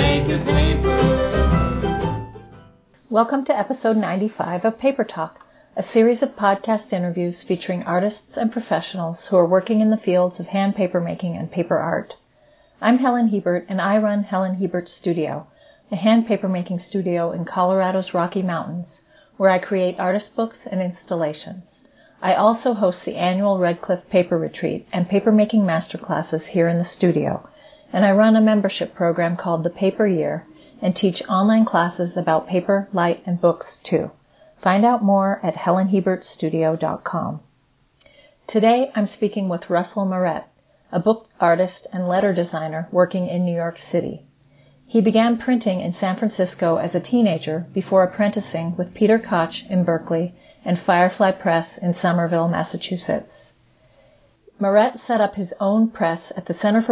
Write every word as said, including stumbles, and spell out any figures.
making paper. Welcome to episode ninety-five of Paper Talk, a series of podcast interviews featuring artists and professionals who are working in the fields of hand paper making and paper art. I'm Helen Hebert, and I run Helen Hebert Studio, a hand paper making studio in Colorado's Rocky Mountains, where I create artist books and installations. I also host the annual Red Cliff Paper Retreat and papermaking masterclasses here in the studio, and I run a membership program called the Paper Year and teach online classes about paper, light, and books too. Find out more at helen hebert studio dot com. Today I'm speaking with Russell Moret, a book artist and letter designer working in New York City. He began printing in San Francisco as a teenager before apprenticing with Peter Koch in Berkeley and Firefly Press in Somerville, Massachusetts. Moret set up his own press at the Center for